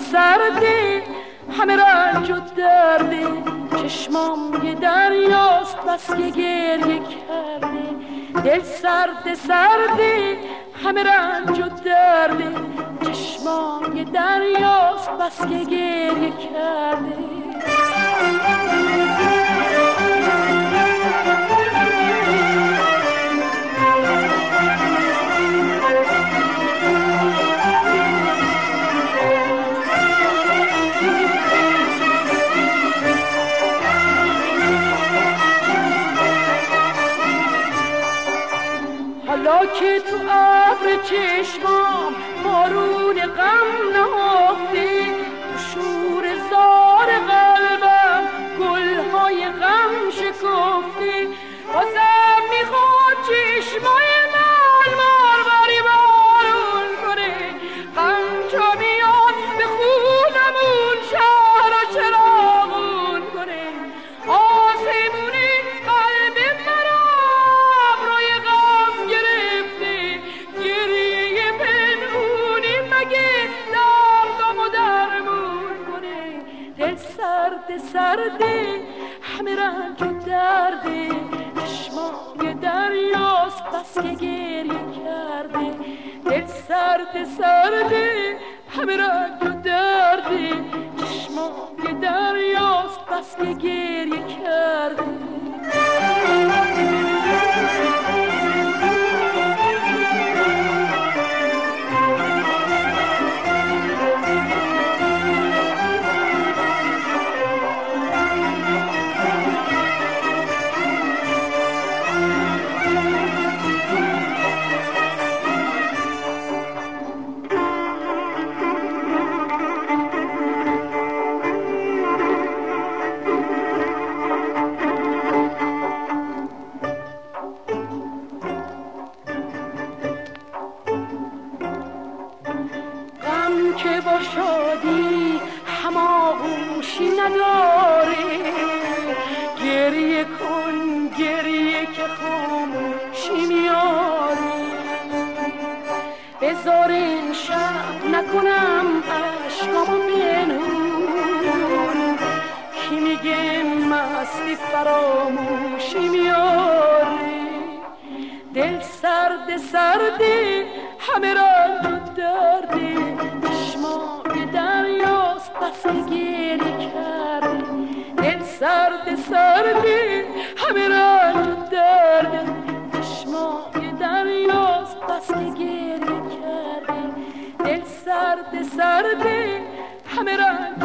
سرده همه رنج و درده، چشمام یه دریاست بس که گریه کرده. دل سرد سرده همه رنج و درده، چشمام یه دریاست بس که گریه کرده. حالا که تو ابر چشمام بارون غم نهفته، تو شور زار قلبم گلهای غم شکفته. بازم میخواد چشمای من باری بارون کنه، غم چو میاد به خونمون شهر و چراغون کنه. آسمون قلب مرا ابروی غم گرفته، گریه پنهونی مگه دردمو درمون کنه. دل سرد سرده همه رنج و درده، چشمام یه دریاست بس که گریه کرده. دل سرد سرده همه رنج و درده، چشمام یه دریاست بس که گریه کرده. که با شادی هماغوشی نداره، گریه کن گریه که خاموشی میاره. بذار این شب نکنم عشقامو پنهون، کی میگه مستی فراموشی میاره. دل سرد سرده همه رنج و درده، چشمای دریاست بس که گریه کرده. دل سرد سرده همه رنج و درده، چشمای دریاست بس که گریه کرده. دل سرد سرده همه رنج